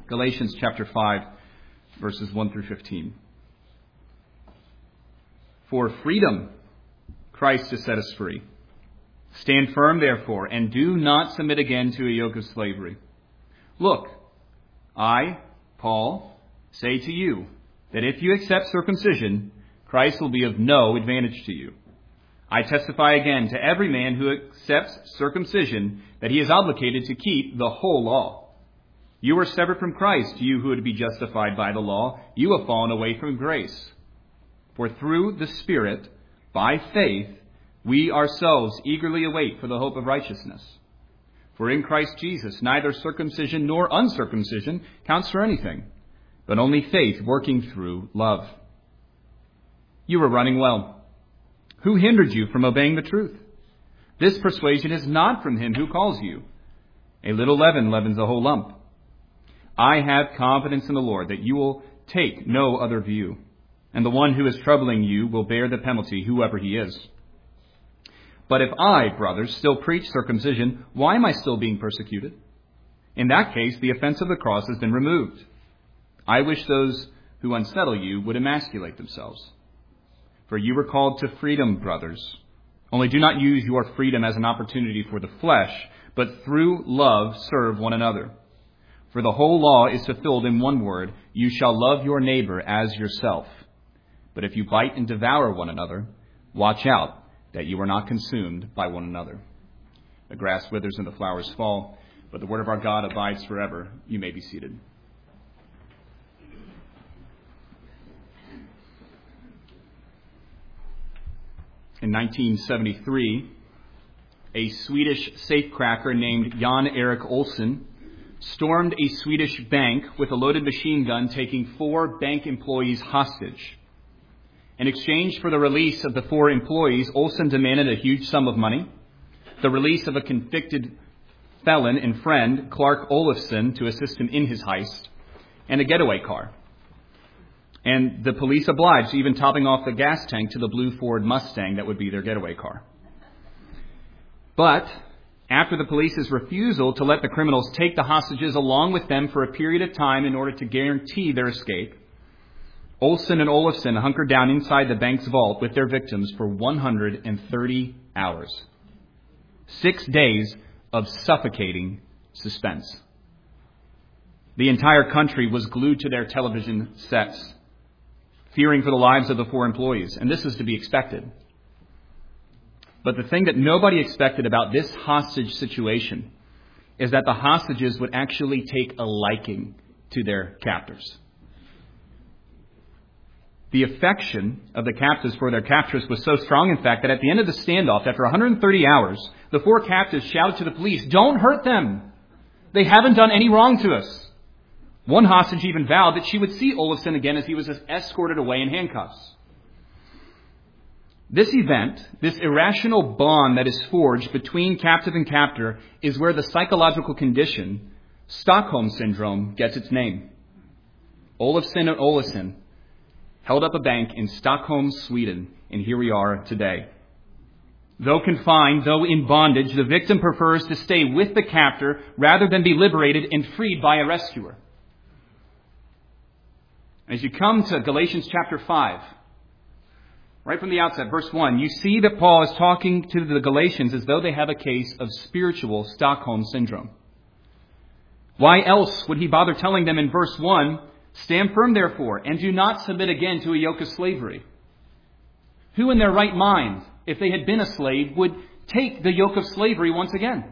Galatians chapter 5, verses 1 through 15. For freedom, Christ has set us free. Stand firm, therefore, and do not submit again to a yoke of slavery. Look, I, Paul, say to you that if you accept circumcision, Christ will be of no advantage to you. I testify again to every man who accepts circumcision that he is obligated to keep the whole law. You are severed from Christ, you who would be justified by the law. You have fallen away from grace. For through the Spirit, by faith, we ourselves eagerly await for the hope of righteousness. For in Christ Jesus, neither circumcision nor uncircumcision counts for anything, but only faith working through love. You are running well. Who hindered you from obeying the truth? This persuasion is not from him who calls you. A little leaven leavens a whole lump. I have confidence in the Lord that you will take no other view, and the one who is troubling you will bear the penalty, whoever he is. But if I, brothers, still preach circumcision, why am I still being persecuted? In that case, the offense of the cross has been removed. I wish those who unsettle you would emasculate themselves. For you were called to freedom, brothers. Only do not use your freedom as an opportunity for the flesh, but through love serve one another. For the whole law is fulfilled in one word, you shall love your neighbor as yourself. But if you bite and devour one another, watch out that you are not consumed by one another. The grass withers and the flowers fall, but the word of our God abides forever. You may be seated. In 1973, a Swedish safecracker named Jan-Erik Olsson stormed a Swedish bank with a loaded machine gun, taking 4 bank employees hostage. In exchange for the release of the 4 employees, Olsson demanded a huge sum of money, the release of a convicted felon and friend, Clark Olofsson, to assist him in his heist, and a getaway car. And the police obliged, even topping off the gas tank to the blue Ford Mustang that would be their getaway car. But after the police's refusal to let the criminals take the hostages along with them for a period of time in order to guarantee their escape, Olsson and Olofsson hunkered down inside the bank's vault with their victims for 130 hours. 6 days of suffocating suspense. The entire country was glued to their television sets, fearing for the lives of the 4 employees, and this is to be expected. But the thing that nobody expected about this hostage situation is that the hostages would actually take a liking to their captors. The affection of the captives for their captors was so strong, in fact, that at the end of the standoff, after 130 hours, the 4 captives shouted to the police, "Don't hurt them! They haven't done any wrong to us." One hostage even vowed that she would see Olofsson again as he was escorted away in handcuffs. This event, this irrational bond that is forged between captive and captor, is where the psychological condition, Stockholm Syndrome, gets its name. Olofsson and Olofsson held up a bank in Stockholm, Sweden, and here we are today. Though confined, though in bondage, the victim prefers to stay with the captor rather than be liberated and freed by a rescuer. As you come to Galatians chapter 5, right from the outset, verse 1, you see that Paul is talking to the Galatians as though they have a case of spiritual Stockholm Syndrome. Why else would he bother telling them in verse 1, "Stand firm, therefore, and do not submit again to a yoke of slavery"? Who in their right mind, if they had been a slave, would take the yoke of slavery once again?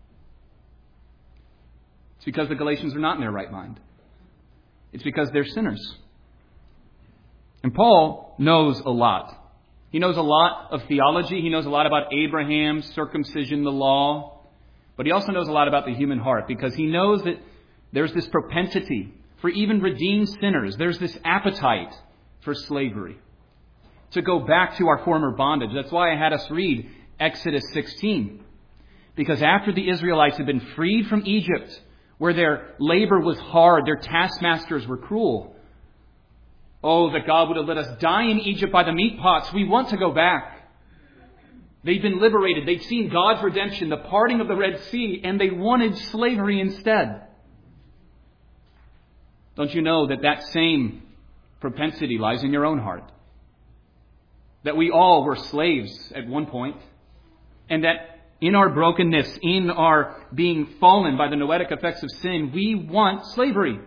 It's because the Galatians are not in their right mind. It's because they're sinners. And Paul knows a lot. He knows a lot of theology. He knows a lot about Abraham, circumcision, the law. But he also knows a lot about the human heart, because he knows that there's this propensity for even redeemed sinners. There's this appetite for slavery, to go back to our former bondage. That's why I had us read Exodus 16. Because after the Israelites had been freed from Egypt, where their labor was hard, their taskmasters were cruel, oh, that God would have let us die in Egypt by the meat pots. We want to go back. They'd been liberated. They'd seen God's redemption, the parting of the Red Sea, and they wanted slavery instead. Don't you know that that same propensity lies in your own heart? That we all were slaves at one point, and that in our brokenness, in our being fallen by the noetic effects of sin, we want slavery.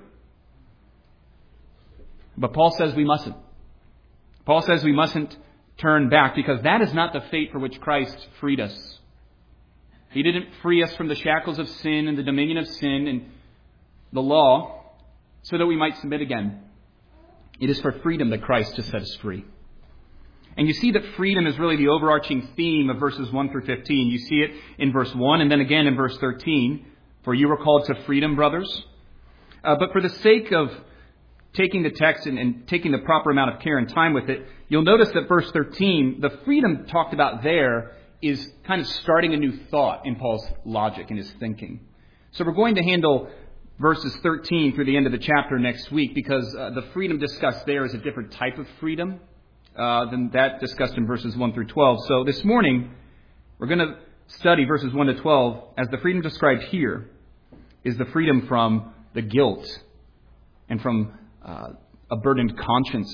But Paul says we mustn't. Paul says we mustn't turn back, because that is not the fate for which Christ freed us. He didn't free us from the shackles of sin and the dominion of sin and the law so that we might submit again. It is for freedom that Christ has set us free. And you see that freedom is really the overarching theme of verses 1 through 15. You see it in verse 1 and then again in verse 13. For you were called to freedom, brothers. But for the sake of taking the text and taking the proper amount of care and time with it, you'll notice that verse 13, the freedom talked about there is kind of starting a new thought in Paul's logic and his thinking. So we're going to handle verses 13 through the end of the chapter next week, because the freedom discussed there is a different type of freedom than that discussed in verses 1 through 12. So this morning, we're going to study verses 1 to 12 as the freedom described here is the freedom from the guilt and from a burdened conscience.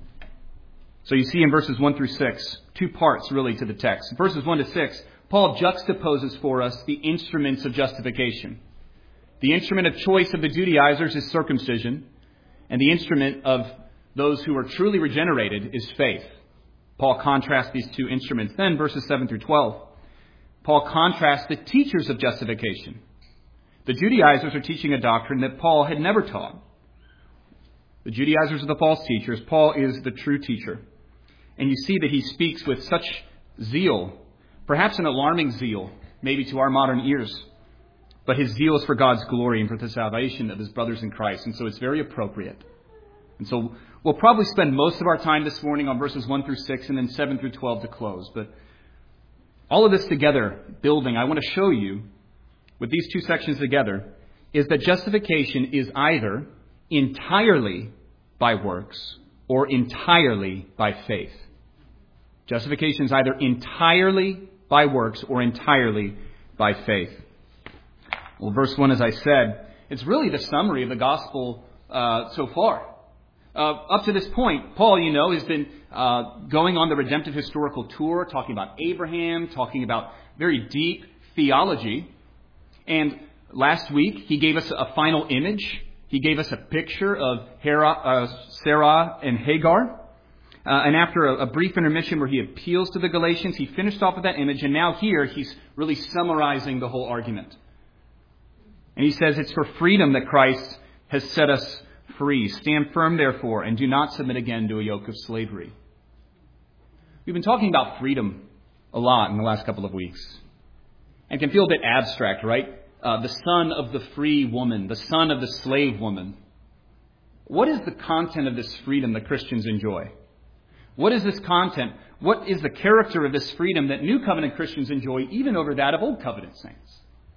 So you see in verses 1 through 6, two parts really to the text. In verses 1 to 6, Paul juxtaposes for us the instruments of justification. The instrument of choice of the Judaizers is circumcision, and the instrument of those who are truly regenerated is faith. Paul contrasts these two instruments. Then, verses 7 through 12, Paul contrasts the teachers of justification. The Judaizers are teaching a doctrine that Paul had never taught. The Judaizers are the false teachers. Paul is the true teacher. And you see that he speaks with such zeal, perhaps an alarming zeal, maybe to our modern ears. But his zeal is for God's glory and for the salvation of his brothers in Christ. And so it's very appropriate. And so we'll probably spend most of our time this morning on verses 1 through 6 and then 7 through 12 to close. But all of this together, building, I want to show you, with these two sections together, is that justification is either entirely by works or entirely by faith. Justification is either entirely by works or entirely by faith. Well, verse 1, as I said, it's really the summary of the gospel so far. Up to this point, Paul, has been going on the redemptive historical tour, talking about Abraham, talking about very deep theology. And last week, he gave us a final image. He gave us a picture of Sarah and Hagar. And after a brief intermission where he appeals to the Galatians, he finished off with that image. And now here, he's really summarizing the whole argument. And he says it's for freedom that Christ has set us free. Stand firm, therefore, and do not submit again to a yoke of slavery. We've been talking about freedom a lot in the last couple of weeks. And it can feel a bit abstract, right? The son of the free woman, the son of the slave woman. What is the content of this freedom that Christians enjoy? What is this content? What is the character of this freedom that New Covenant Christians enjoy even over that of Old Covenant saints?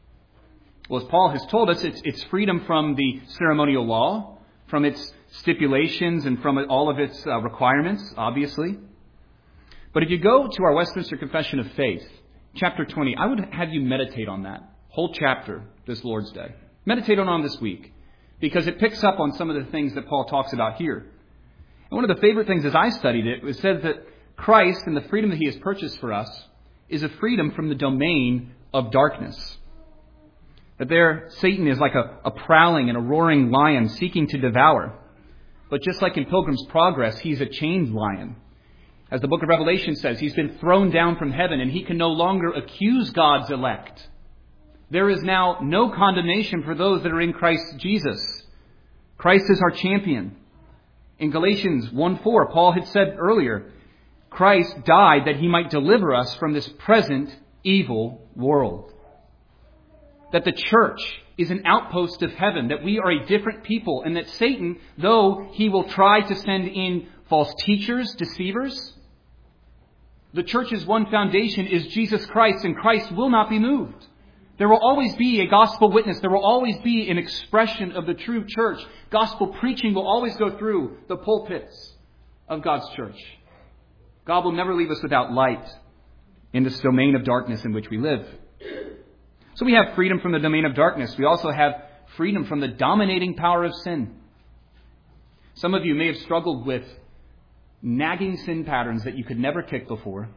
Well, as Paul has told us, it's freedom from the ceremonial law, from its stipulations, and from all of its requirements, obviously. But if you go to our Westminster Confession of Faith, chapter 20, I would have you meditate on that whole chapter this Lord's Day. Meditate on this week, because it picks up on some of the things that Paul talks about here. And one of the favorite things as I studied it was said that Christ and the freedom that he has purchased for us is a freedom from the domain of darkness. That there, Satan is like a prowling and a roaring lion seeking to devour. But just like in Pilgrim's Progress, he's a chained lion. As the book of Revelation says, he's been thrown down from heaven and he can no longer accuse God's elect. There is now no condemnation for those that are in Christ Jesus. Christ is our champion. In Galatians 1:4, Paul had said earlier, Christ died that he might deliver us from this present evil world. That the church is an outpost of heaven, that we are a different people, and that Satan, though he will try to send in false teachers, deceivers, the church's one foundation is Jesus Christ, and Christ will not be moved. There will always be a gospel witness. There will always be an expression of the true church. Gospel preaching will always go through the pulpits of God's church. God will never leave us without light in this domain of darkness in which we live. So we have freedom from the domain of darkness. We also have freedom from the dominating power of sin. Some of you may have struggled with nagging sin patterns that you could never kick before.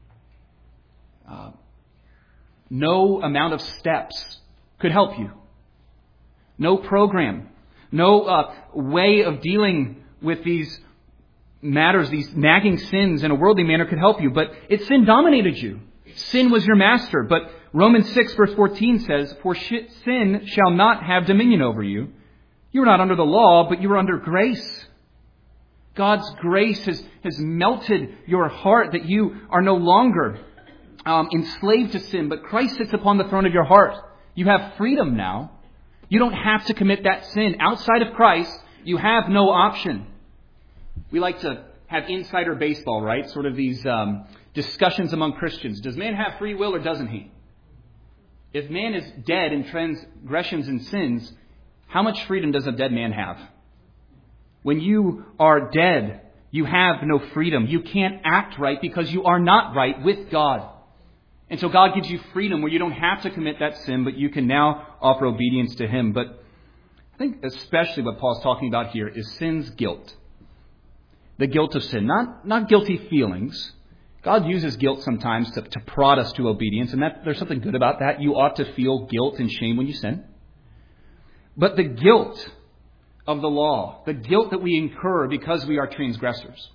No amount of steps could help you. No program. No way of dealing with these matters, these nagging sins in a worldly manner could help you. But sin dominated you. Sin was your master. But Romans 6 verse 14 says, "For sin shall not have dominion over you. You are not under the law, but you are under grace." God's grace has melted your heart that you are no longer enslaved to sin, but Christ sits upon the throne of your heart. You have freedom now. You don't have to commit that sin. Outside of Christ, you have no option. We like to have insider baseball, right? Sort of these discussions among Christians. Does man have free will or doesn't he? If man is dead in transgressions and sins, how much freedom does a dead man have? When you are dead, you have no freedom. You can't act right because you are not right with God. And so God gives you freedom where you don't have to commit that sin, but you can now offer obedience to Him. But I think especially what Paul's talking about here is sin's guilt. The guilt of sin, not guilty feelings. God uses guilt sometimes to prod us to obedience, and there's something good about that. You ought to feel guilt and shame when you sin. But the guilt of the law, the guilt that we incur because we are transgressors.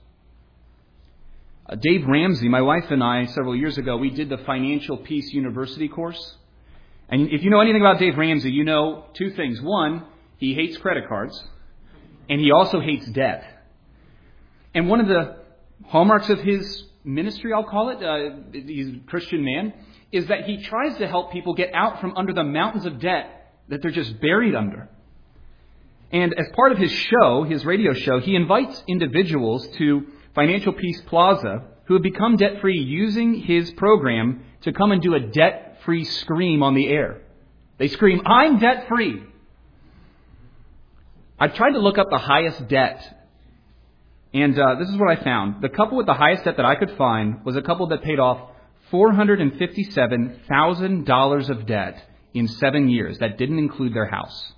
Dave Ramsey, my wife and I, several years ago, we did the Financial Peace University course. And if you know anything about Dave Ramsey, you know two things. One, he hates credit cards, and he also hates debt. And one of the hallmarks of his ministry, I'll call it, he's a Christian man, is that he tries to help people get out from under the mountains of debt that they're just buried under. And as part of his show, his radio show, he invites individuals to Financial Peace Plaza who have become debt-free using his program to come and do a debt-free scream on the air. They scream, "I'm debt-free." I tried to look up the highest debt, and this is what I found. The couple with the highest debt that I could find was a couple that paid off $457,000 of debt in 7 years. That didn't include their house.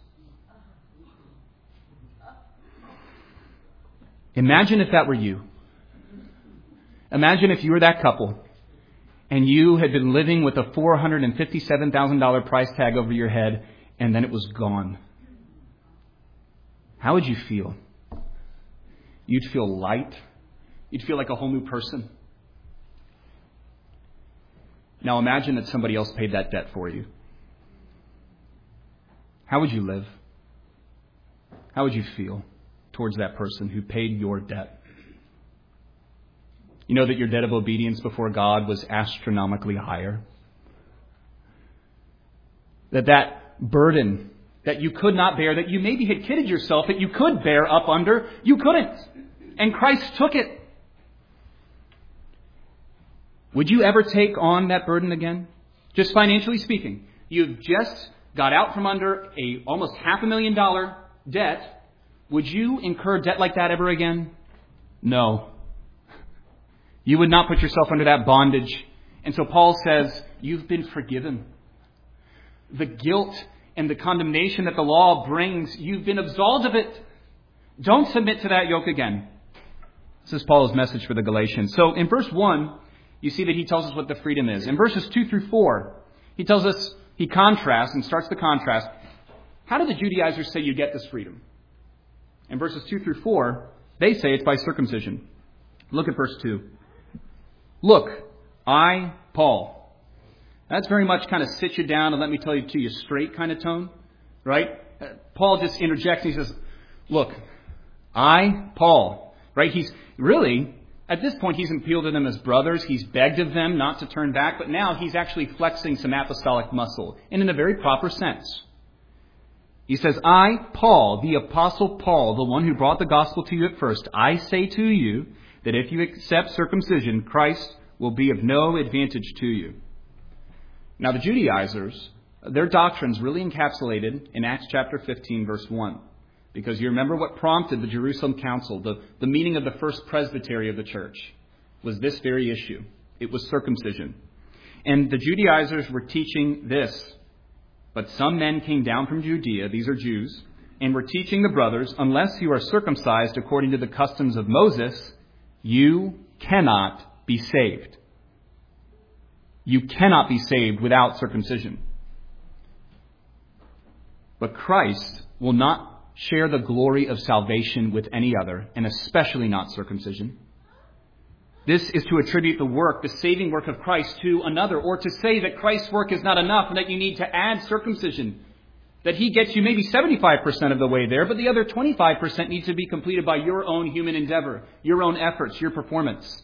Imagine if that were you. Imagine if you were that couple and you had been living with a $457,000 price tag over your head and then it was gone. How would you feel? You'd feel light. You'd feel like a whole new person. Now imagine that somebody else paid that debt for you. How would you live? How would you feel towards that person who paid your debt? You know that your debt of obedience before God was astronomically higher. That burden that you could not bear, that you maybe had kidded yourself that you could bear up under, you couldn't. And Christ took it. Would you ever take on that burden again? Just financially speaking. You've just got out from under a almost $500,000 debt. Would you incur debt like that ever again? No. You would not put yourself under that bondage. And so Paul says, you've been forgiven. The guilt and the condemnation that the law brings, you've been absolved of it. Don't submit to that yoke again. This is Paul's message for the Galatians. So in verse 1, you see that he tells us what the freedom is. In verses 2 through 4, he tells us, he contrasts and starts the contrast. How do the Judaizers say you get this freedom? In verses 2 through 4, they say it's by circumcision. Look at verse 2. Look, I, Paul. That's very much kind of sit you down and let me tell you to you straight kind of tone, right? Paul just interjects and he says, look, I, Paul, right? He's really, at this point, he's appealed to them as brothers. He's begged of them not to turn back, but now he's actually flexing some apostolic muscle, and in a very proper sense. He says, I, Paul, the apostle Paul, the one who brought the gospel to you at first, I say to you that if you accept circumcision, Christ will be of no advantage to you. Now the Judaizers, their doctrine's really encapsulated in Acts chapter 15, verse 1. Because you remember what prompted the Jerusalem Council, the meeting of the first presbytery of the church, was this very issue. It was circumcision. And the Judaizers were teaching this. But some men came down from Judea, these are Jews, and we're teaching the brothers, unless you are circumcised according to the customs of Moses, you cannot be saved. You cannot be saved without circumcision. But Christ will not share the glory of salvation with any other, and especially not circumcision. This is to attribute the work, the saving work of Christ, to another, or to say that Christ's work is not enough and that you need to add circumcision. That he gets you maybe 75% of the way there, but the other 25% needs to be completed by your own human endeavor, your own efforts, your performance.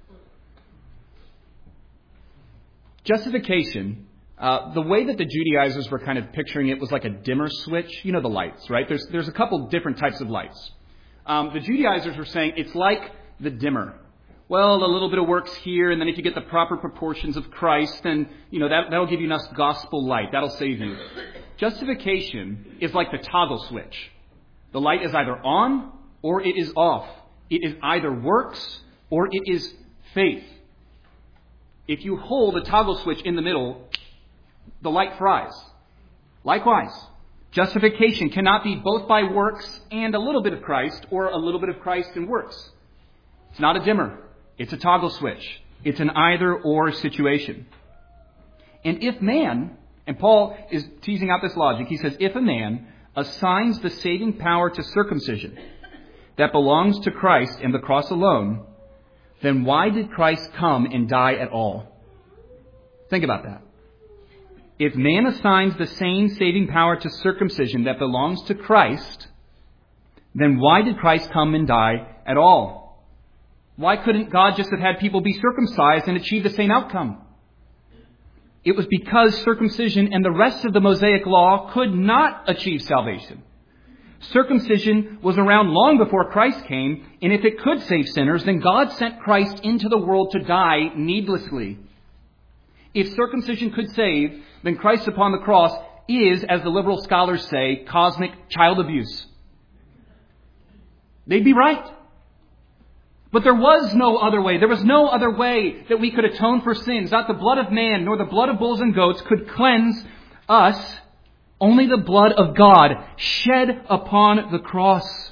Justification, the way that the Judaizers were kind of picturing it was like a dimmer switch. You know the lights, right? There's a couple different types of lights. The Judaizers were saying it's like the dimmer. Well, a little bit of works here, and then if you get the proper proportions of Christ, then, that'll give you enough gospel light. That'll save you. Justification is like the toggle switch. The light is either on or it is off. It is either works or it is faith. If you hold a toggle switch in the middle, the light fries. Likewise, justification cannot be both by works and a little bit of Christ, or a little bit of Christ and works. It's not a dimmer. It's a toggle switch. It's an either-or situation. And if man, and Paul is teasing out this logic, he says, if a man assigns the saving power to circumcision that belongs to Christ and the cross alone, then why did Christ come and die at all? Think about that. If man assigns the same saving power to circumcision that belongs to Christ, then why did Christ come and die at all? Why couldn't God just have had people be circumcised and achieve the same outcome? It was because circumcision and the rest of the Mosaic law could not achieve salvation. Circumcision was around long before Christ came, and if it could save sinners, then God sent Christ into the world to die needlessly. If circumcision could save, then Christ upon the cross is, as the liberal scholars say, cosmic child abuse. They'd be right. But there was no other way. There was no other way that we could atone for sins. Not the blood of man, nor the blood of bulls and goats could cleanse us. Only the blood of God shed upon the cross.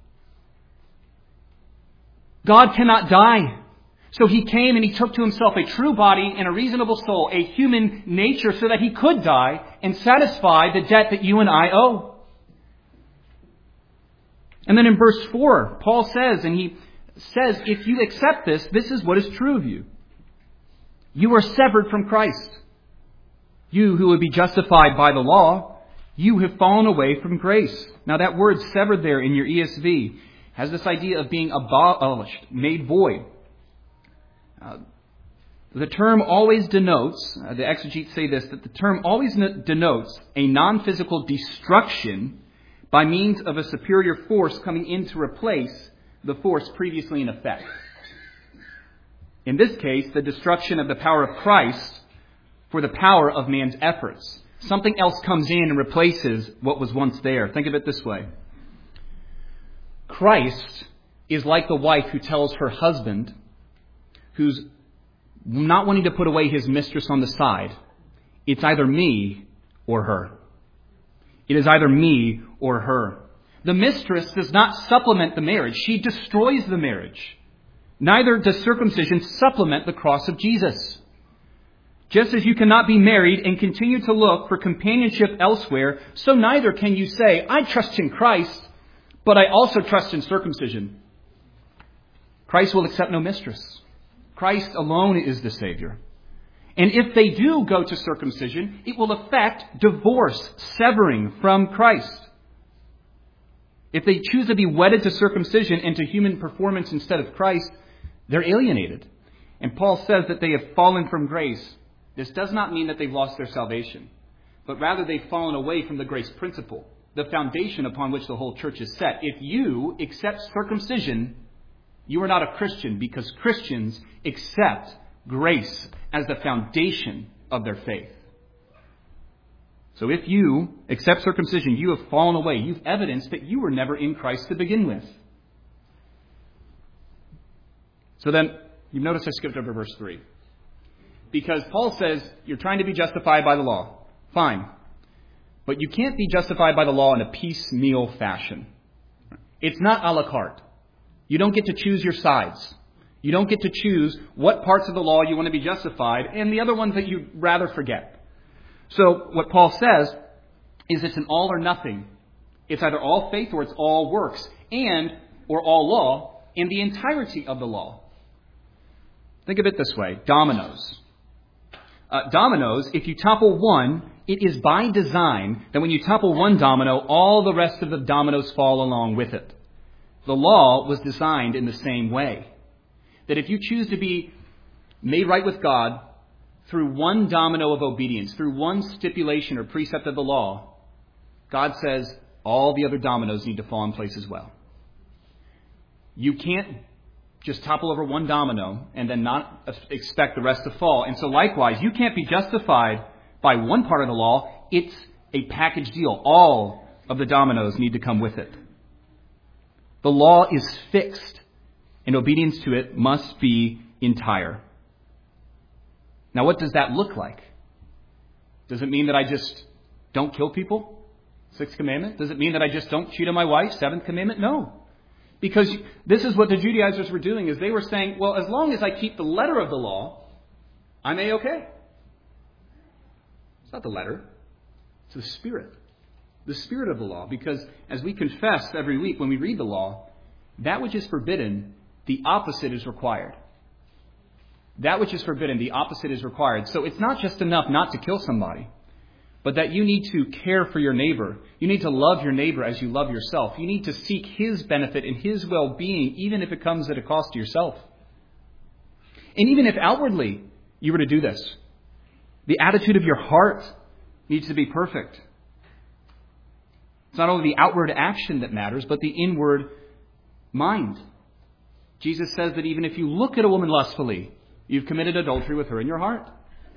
God cannot die. So he came and he took to himself a true body and a reasonable soul, a human nature, so that he could die and satisfy the debt that you and I owe. And then in verse 4, Paul says, and he says, if you accept this, this is what is true of you. You are severed from Christ. You who would be justified by the law, you have fallen away from grace. Now that word severed there in your ESV has this idea of being abolished, made void. The term always denotes, the exegetes say this, that the term always denotes a non-physical destruction by means of a superior force coming in to replace the force previously in effect. In this case, the destruction of the power of Christ for the power of man's efforts. Something else comes in and replaces what was once there. Think of it this way. Christ is like the wife who tells her husband, who's not wanting to put away his mistress on the side, it's either me or her. It is either me or her. The mistress does not supplement the marriage. She destroys the marriage. Neither does circumcision supplement the cross of Jesus. Just as you cannot be married and continue to look for companionship elsewhere, so neither can you say, I trust in Christ, but I also trust in circumcision. Christ will accept no mistress. Christ alone is the Savior. And if they do go to circumcision, it will affect divorce, severing from Christ. If they choose to be wedded to circumcision and to human performance instead of Christ, they're alienated. And Paul says that they have fallen from grace. This does not mean that they've lost their salvation, but rather they've fallen away from the grace principle, the foundation upon which the whole church is set. If you accept circumcision, you are not a Christian, because Christians accept grace as the foundation of their faith. So if you accept circumcision, you have fallen away. You've evidenced that you were never in Christ to begin with. So then, you've noticed I skipped over verse 3. Because Paul says, you're trying to be justified by the law. Fine. But you can't be justified by the law in a piecemeal fashion. It's not a la carte. You don't get to choose your sides. You don't get to choose what parts of the law you want to be justified and the other ones that you'd rather forget. So what Paul says is it's an all or nothing. It's either all faith or it's all works or all law in the entirety of the law. Think of it this way. Dominoes. Dominoes, if you topple one, it is by design that when you topple one domino, all the rest of the dominoes fall along with it. The law was designed in the same way. That if you choose to be made right with God through one domino of obedience, through one stipulation or precept of the law, God says all the other dominoes need to fall in place as well. You can't just topple over one domino and then not expect the rest to fall. And so likewise, you can't be justified by one part of the law. It's a package deal. All of the dominoes need to come with it. The law is fixed, and obedience to it must be entire. Now, what does that look like? Does it mean that I just don't kill people? Sixth commandment. Does it mean that I just don't cheat on my wife? Seventh commandment? No. Because this is what the Judaizers were doing, is they were saying, well, as long as I keep the letter of the law, I'm A-okay. It's not the letter. It's the spirit. The spirit of the law. Because as we confess every week when we read the law, that which is forbidden, the opposite is required. That which is forbidden, the opposite is required. So it's not just enough not to kill somebody, but that you need to care for your neighbor. You need to love your neighbor as you love yourself. You need to seek his benefit and his well-being, even if it comes at a cost to yourself. And even if outwardly you were to do this, the attitude of your heart needs to be perfect. It's not only the outward action that matters, but the inward mind. Jesus says that even if you look at a woman lustfully, you've committed adultery with her in your heart.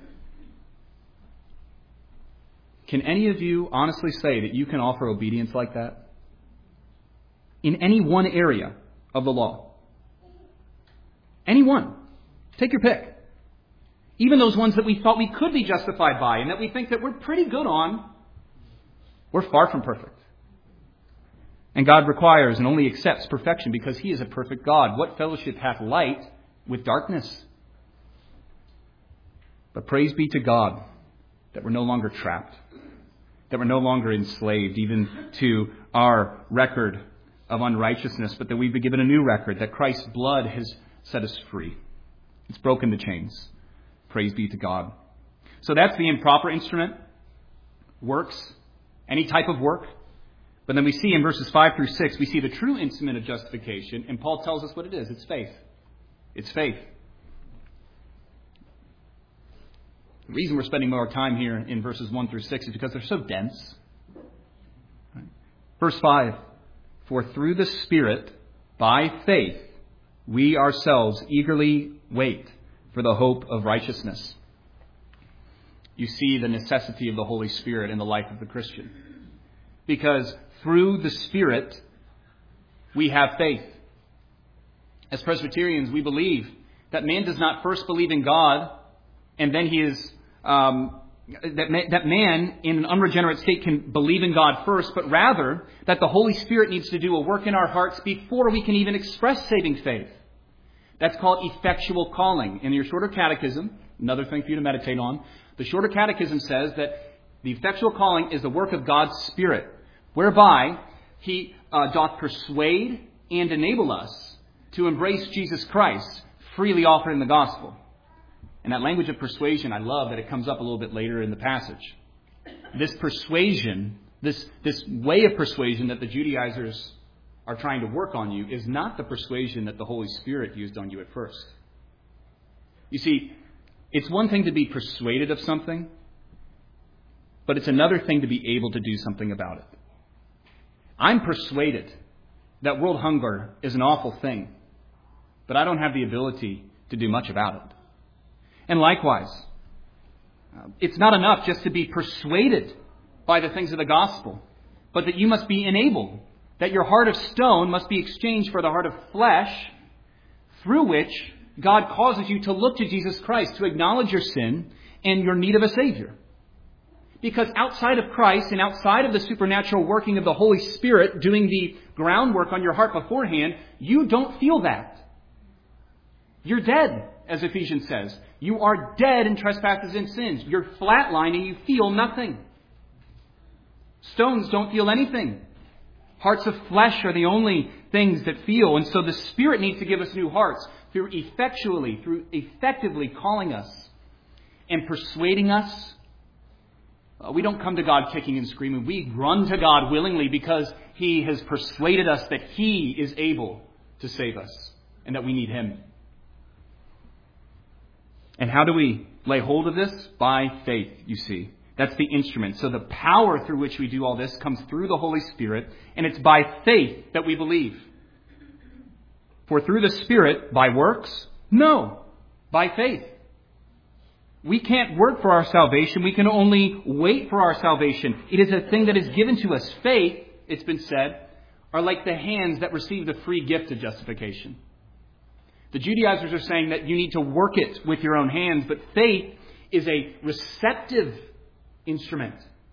Can any of you honestly say that you can offer obedience like that? In any one area of the law? Any one. Take your pick. Even those ones that we thought we could be justified by and that we think that we're pretty good on, we're far from perfect. And God requires and only accepts perfection because He is a perfect God. What fellowship hath light with darkness? But praise be to God that we're no longer trapped, that we're no longer enslaved even to our record of unrighteousness, but that we've been given a new record, that Christ's blood has set us free. It's broken the chains. Praise be to God. So that's the improper instrument. Works. Any type of work. But then we see in verses 5 through 6, we see the true instrument of justification, and Paul tells us what it is. It's faith. It's faith. The reason we're spending more time here in verses 1 through 6 is because they're so dense. Verse 5, for through the Spirit, by faith, we ourselves eagerly wait for the hope of righteousness. You see the necessity of the Holy Spirit in the life of the Christian. Because through the Spirit, we have faith. As Presbyterians, we believe that man does not first believe in God, and then he is that man in an unregenerate state can believe in God first, but rather that the Holy Spirit needs to do a work in our hearts before we can even express saving faith. That's called effectual calling. In your shorter catechism, another thing for you to meditate on, the shorter catechism says that the effectual calling is the work of God's Spirit, whereby He doth persuade and enable us to embrace Jesus Christ, freely offered in the gospel. And that language of persuasion, I love that it comes up a little bit later in the passage. This persuasion, this way of persuasion that the Judaizers are trying to work on you is not the persuasion that the Holy Spirit used on you at first. You see, it's one thing to be persuaded of something, but it's another thing to be able to do something about it. I'm persuaded that world hunger is an awful thing, but I don't have the ability to do much about it. And likewise, it's not enough just to be persuaded by the things of the gospel, but that you must be enabled, that your heart of stone must be exchanged for the heart of flesh, through which God causes you to look to Jesus Christ, to acknowledge your sin and your need of a Savior. Because outside of Christ and outside of the supernatural working of the Holy Spirit doing the groundwork on your heart beforehand, you don't feel that. You're dead, as Ephesians says. You are dead in trespasses and sins. You're flatlining, you feel nothing. Stones don't feel anything. Hearts of flesh are the only things that feel. And so the Spirit needs to give us new hearts through effectively calling us and persuading us. We don't come to God kicking and screaming. We run to God willingly because He has persuaded us that He is able to save us and that we need Him. And how do we lay hold of this? By faith, you see. That's the instrument. So the power through which we do all this comes through the Holy Spirit, and it's by faith that we believe. For through the Spirit, by works? No, by faith. We can't work for our salvation. We can only wait for our salvation. It is a thing that is given to us. Faith, it's been said, are like the hands that receive the free gift of justification. The Judaizers are saying that you need to work it with your own hands, but faith is a receptive instrument.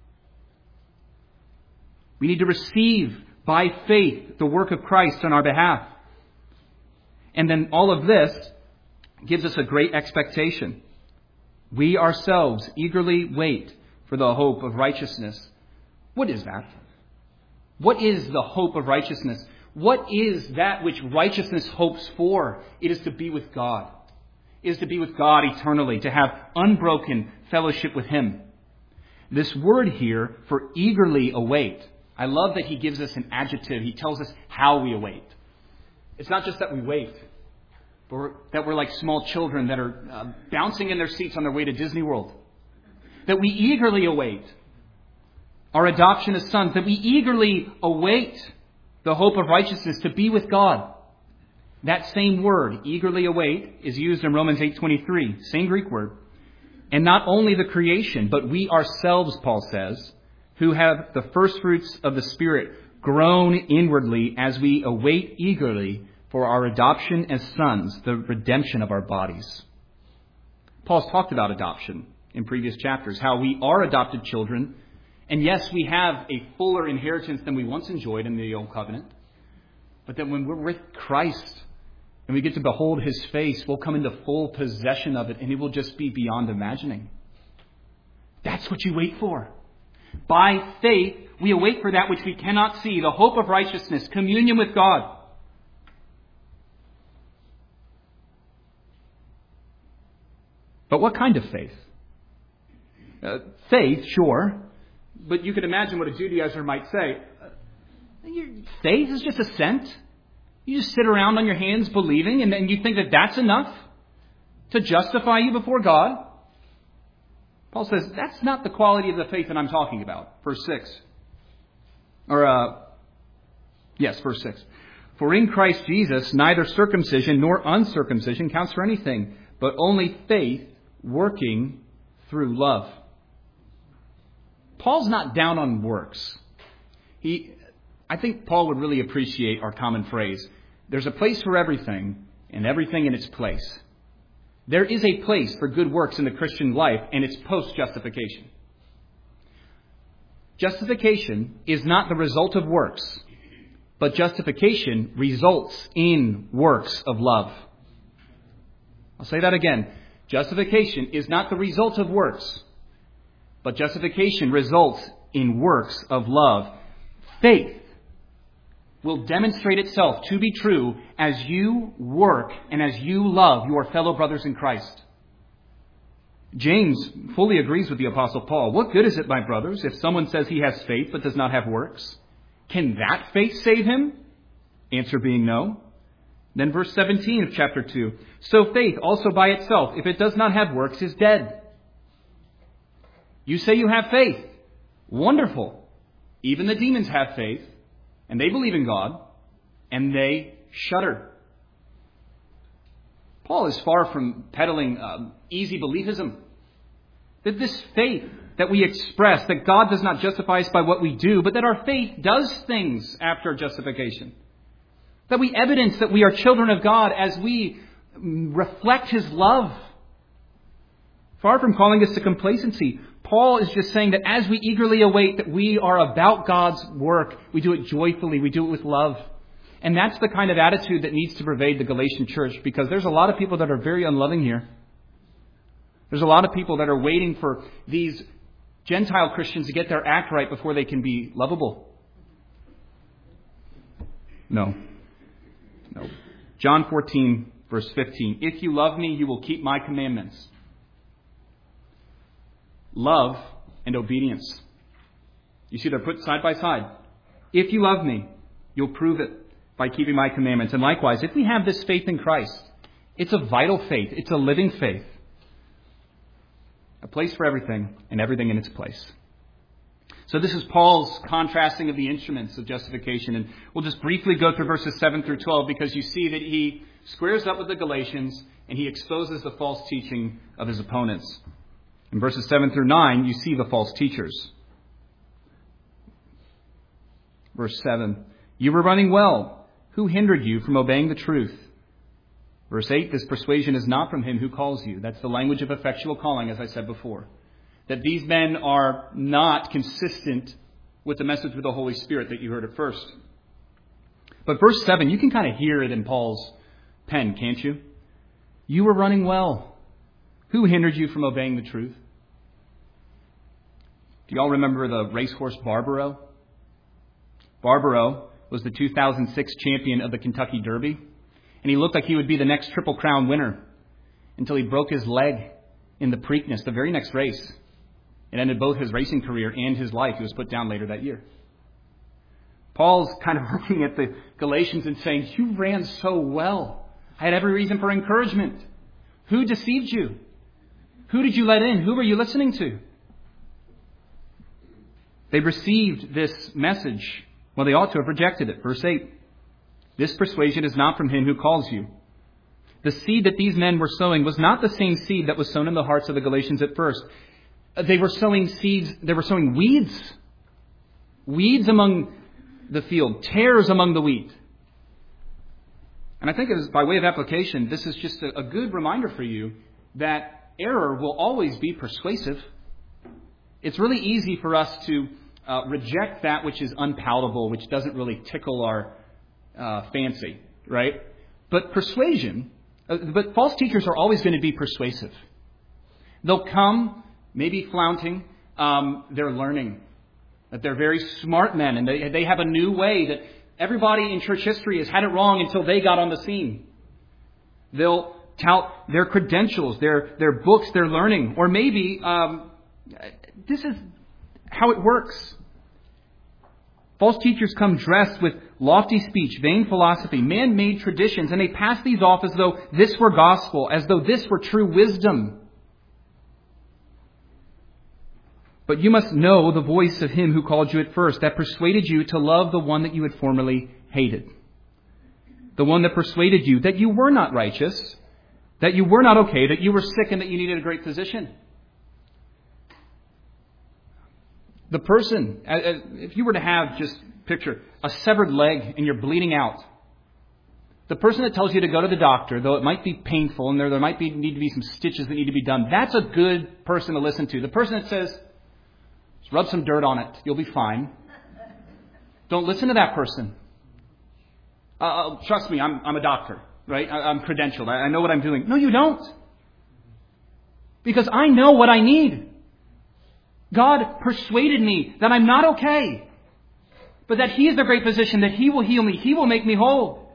We need to receive by faith the work of Christ on our behalf. And then all of this gives us a great expectation. We ourselves eagerly wait for the hope of righteousness. What is that? What is the hope of righteousness? What is that which righteousness hopes for? It is to be with God. It is to be with God eternally, to have unbroken fellowship with Him. This word here for eagerly await, I love that he gives us an adjective. He tells us how we await. It's not just that we wait, but that we're like small children that are bouncing in their seats on their way to Disney World. That we eagerly await our adoption as sons. That we eagerly await the hope of righteousness, to be with God. That same word, eagerly await, is used in Romans 8:23. Same Greek word. And not only the creation, but we ourselves, Paul says, who have the first fruits of the Spirit, groan inwardly as we await eagerly for our adoption as sons, the redemption of our bodies. Paul's talked about adoption in previous chapters, how we are adopted children. And yes, we have a fuller inheritance than we once enjoyed in the Old Covenant. But that when we're with Christ and we get to behold His face, we'll come into full possession of it, and it will just be beyond imagining. That's what you wait for. By faith, we await for that which we cannot see, the hope of righteousness, communion with God. But what kind of faith? Faith, sure. But you can imagine what a Judaizer might say. Faith is just assent. You just sit around on your hands believing, and then you think that that's enough to justify you before God. Paul says that's not the quality of the faith that I'm talking about. Verse 6. Verse 6. For in Christ Jesus, neither circumcision nor uncircumcision counts for anything, but only faith working through love. Paul's not down on works. I think Paul would really appreciate our common phrase. There's a place for everything, and everything in its place. There is a place for good works in the Christian life, and it's post-justification. Justification is not the result of works, but justification results in works of love. I'll say that again. Justification is not the result of works, but justification results in works of love. Faith will demonstrate itself to be true as you work and as you love your fellow brothers in Christ. James fully agrees with the Apostle Paul. What good is it, my brothers, if someone says he has faith but does not have works? Can that faith save him? Answer being no. Then verse 17 of chapter 2. So faith also by itself, if it does not have works, is dead. You say you have faith. Wonderful. Even the demons have faith, and they believe in God, and they shudder. Paul is far from peddling easy beliefism. That this faith that we express, that God does not justify us by what we do, but that our faith does things after justification. That we evidence that we are children of God as we reflect His love. Far from calling us to complacency, Paul is just saying that as we eagerly await that we are about God's work, we do it joyfully, we do it with love. And that's the kind of attitude that needs to pervade the Galatian church, because there's a lot of people that are very unloving here. There's a lot of people that are waiting for these Gentile Christians to get their act right before they can be lovable. No. John 14, verse 15. If you love me, you will keep my commandments. Love and obedience. You see, they're put side by side. If you love me, you'll prove it by keeping my commandments. And likewise, if we have this faith in Christ, it's a vital faith. It's a living faith. A place for everything and everything in its place. So this is Paul's contrasting of the instruments of justification. And we'll just briefly go through verses 7 through 12 because you see that he squares up with the Galatians and he exposes the false teaching of his opponents. In verses 7 through 9, you see the false teachers. Verse 7, you were running well. Who hindered you from obeying the truth? Verse 8, this persuasion is not from him who calls you. That's the language of effectual calling, as I said before. That these men are not consistent with the message of the Holy Spirit that you heard at first. But verse 7, you can kind of hear it in Paul's pen, can't you? You were running well. Who hindered you from obeying the truth? Do you all remember the racehorse Barbaro? Barbaro was the 2006 champion of the Kentucky Derby. And he looked like he would be the next Triple Crown winner until he broke his leg in the Preakness, the very next race. It ended both his racing career and his life. He was put down later that year. Paul's kind of looking at the Galatians and saying, you ran so well. I had every reason for encouragement. Who deceived you? Who did you let in? Who were you listening to? They received this message. Well, they ought to have rejected it. Verse 8. This persuasion is not from him who calls you. The seed that these men were sowing was not the same seed that was sown in the hearts of the Galatians at first. They were sowing seeds. They were sowing weeds. Weeds among the field. Tares among the wheat. And I think as by way of application, this is just a good reminder for you that error will always be persuasive. It's really easy for us to reject that which is unpalatable, which doesn't really tickle our fancy, right? But persuasion, but false teachers are always going to be persuasive. They'll come, maybe flaunting, they're learning, that they're very smart men, and they have a new way that everybody in church history has had it wrong until they got on the scene. They'll tout their credentials, their books, their learning, or maybe this is how it works. False teachers come dressed with lofty speech, vain philosophy, man-made traditions, and they pass these off as though this were gospel, as though this were true wisdom. But you must know the voice of him who called you at first, that persuaded you to love the one that you had formerly hated. The one that persuaded you that you were not righteous, that you were not okay, that you were sick and that you needed a great physician. The person, if you were to have, just picture, a severed leg and you're bleeding out. The person that tells you to go to the doctor, though it might be painful and there might need to be some stitches that need to be done, that's a good person to listen to. The person that says, just rub some dirt on it, you'll be fine. Don't listen to that person. Trust me, I'm a doctor, right? I'm credentialed. I know what I'm doing. No, you don't. Because I know what I need. God persuaded me that I'm not okay, but that He is the great physician, that He will heal me. He will make me whole.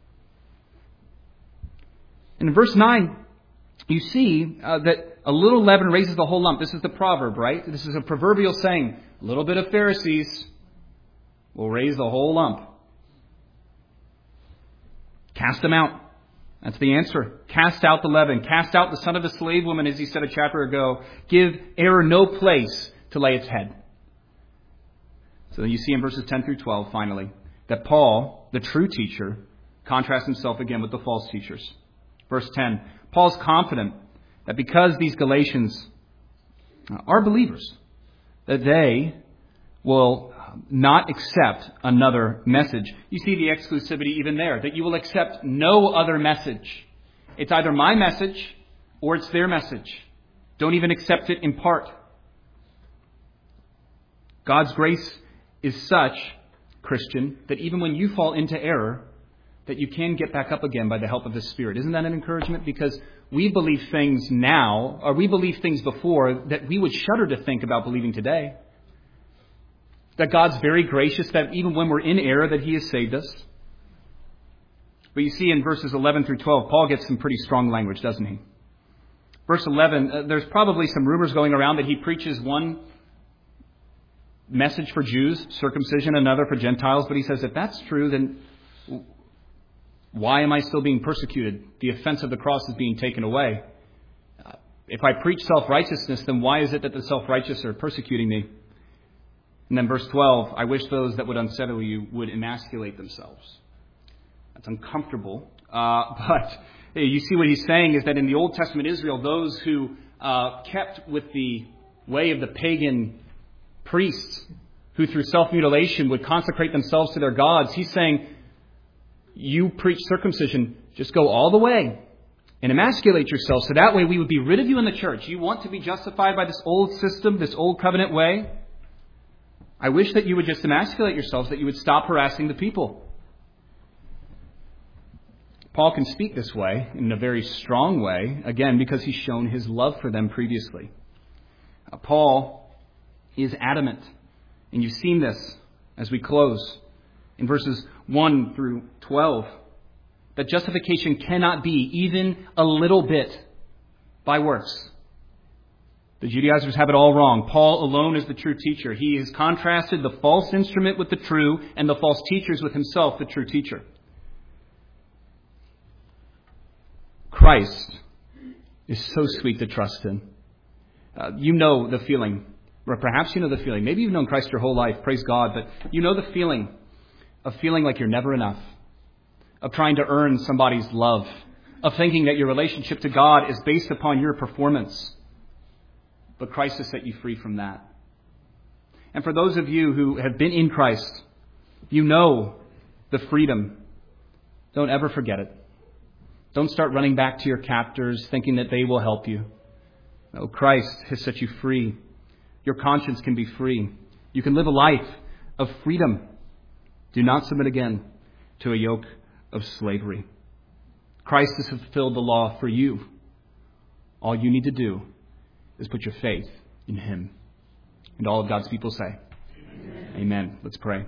And in verse 9, you see that a little leaven raises the whole lump. This is the proverb, right? This is a proverbial saying. A little bit of Pharisees will raise the whole lump. Cast them out. That's the answer. Cast out the leaven. Cast out the son of a slave woman, as he said a chapter ago. Give error no place to lay its head. So you see in verses 10 through 12, finally, that Paul, the true teacher, contrasts himself again with the false teachers. Verse 10, Paul's confident that because these Galatians are believers, that they will not accept another message. You see the exclusivity even there, that you will accept no other message. It's either my message or it's their message. Don't even accept it in part. God's grace is such, Christian, that even when you fall into error, that you can get back up again by the help of the Spirit. Isn't that an encouragement? Because we believe things now, or we believe things before, that we would shudder to think about believing today. That God's very gracious, that even when we're in error, that He has saved us. But you see in verses 11 through 12, Paul gets some pretty strong language, doesn't he? Verse 11, there's probably some rumors going around that he preaches one message for Jews, circumcision, another for Gentiles. But he says, if that's true, then why am I still being persecuted? The offense of the cross is being taken away. If I preach self-righteousness, then why is it that the self-righteous are persecuting me? And then verse 12, I wish those that would unsettle you would emasculate themselves. That's uncomfortable. But you see what he's saying is that in the Old Testament Israel, those who kept with the way of the pagan priests, who through self-mutilation would consecrate themselves to their gods, he's saying, you preach circumcision, just go all the way and emasculate yourself, so that way we would be rid of you in the church. You want to be justified by this old system, this old covenant way? I wish that you would just emasculate yourselves, that you would stop harassing the people. Paul can speak this way in a very strong way, again, because he's shown his love for them previously. Paul is adamant, and you've seen this as we close in verses 1 through 12, that justification cannot be even a little bit by works. The Judaizers have it all wrong. Paul alone is the true teacher. He has contrasted the false instrument with the true, and the false teachers with himself, the true teacher. Christ is so sweet to trust in. You know the feeling, or perhaps you know the feeling. Maybe you've known Christ your whole life, praise God, but you know the feeling of feeling like you're never enough, of trying to earn somebody's love, of thinking that your relationship to God is based upon your performance. But Christ has set you free from that. And for those of you who have been in Christ, you know the freedom. Don't ever forget it. Don't start running back to your captors thinking that they will help you. No, Christ has set you free. Your conscience can be free. You can live a life of freedom. Do not submit again to a yoke of slavery. Christ has fulfilled the law for you. All you need to do is put your faith in Him. And all of God's people say, Amen. Amen. Let's pray.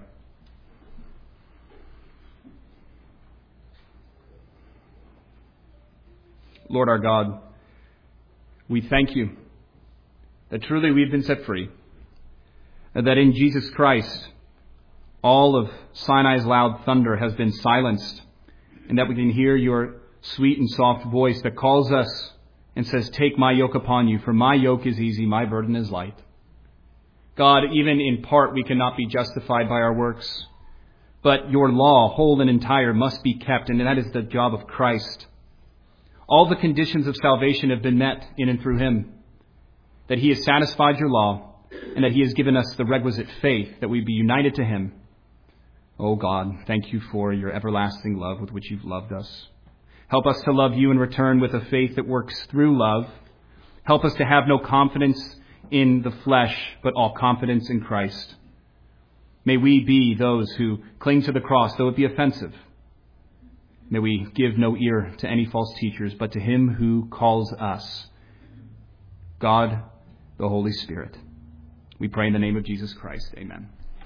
Lord our God, we thank you that truly we've been set free, and that in Jesus Christ all of Sinai's loud thunder has been silenced, and that we can hear your sweet and soft voice that calls us and says, take my yoke upon you, for my yoke is easy, my burden is light. God, even in part we cannot be justified by our works, but your law, whole and entire, must be kept, and that is the job of Christ. All the conditions of salvation have been met in and through Him, that He has satisfied your law, and that He has given us the requisite faith that we be united to Him. Oh God, thank you for your everlasting love with which you've loved us. Help us to love you in return with a faith that works through love. Help us to have no confidence in the flesh, but all confidence in Christ. May we be those who cling to the cross, though it be offensive. May we give no ear to any false teachers, but to Him who calls us, God, the Holy Spirit. We pray in the name of Jesus Christ. Amen.